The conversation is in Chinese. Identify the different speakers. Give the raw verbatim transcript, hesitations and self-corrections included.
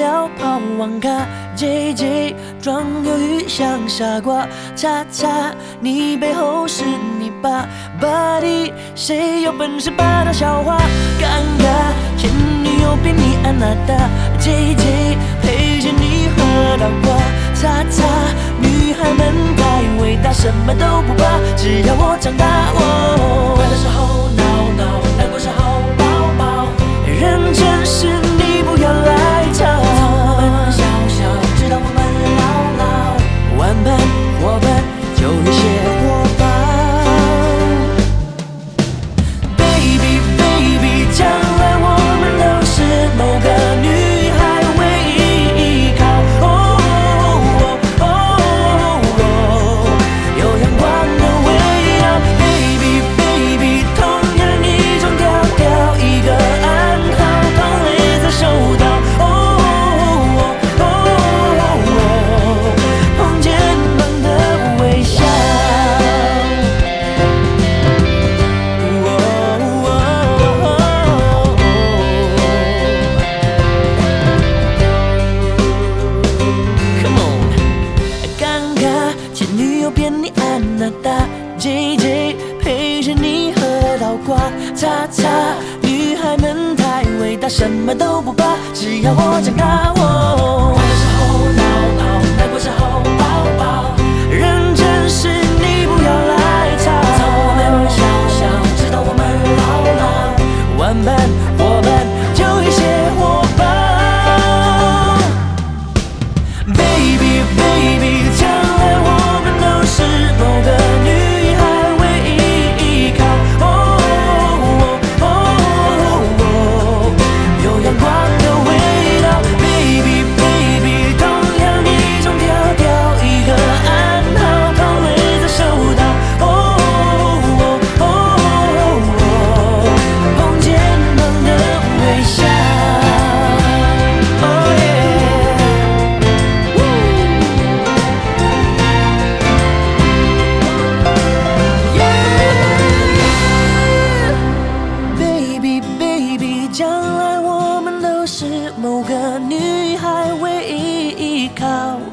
Speaker 1: 聊跑网咖 J J 装忧郁像傻瓜，叉叉你背后是你爸 Buddy 谁有本事把他笑话？尴尬前女友变你安娜达 J J 陪着你喝到挂，叉叉女孩们太伟大，什么都不怕，只要我长大。哦，快乐时候闹闹，难过时候抱抱，认真时你不要来吵。我们小小，直到我们老老，玩伴伙伴就一些火爆。Baby baby， 将来我们都是某个女孩唯一依靠。哦哦哦哦，有阳光的围绕。Baby baby， 同样一种调调，一个暗号，同类在收到。哦哦哦哦，碰肩膀的微笑。Come on， 尴尬前女友变你安娜达 J J 陪着你喝到挂，叉叉女孩们太伟大，什么都不怕，只要我长大。哦，快乐时候闹闹，难过时候抱抱，认真时你不要来吵。从我们小小，直到我们老老，玩伴伙伴就一些火爆。Baby baby， 将来我们都是某个女孩唯一依靠。哦哦哦哦，有阳光的味道。Baby baby， 同样一种调调，一个暗号，同类在收到。哦哦哦哦，碰肩膀的微笑。Oh yeah。Baby baby， 将来我们都是某个女孩唯一依靠。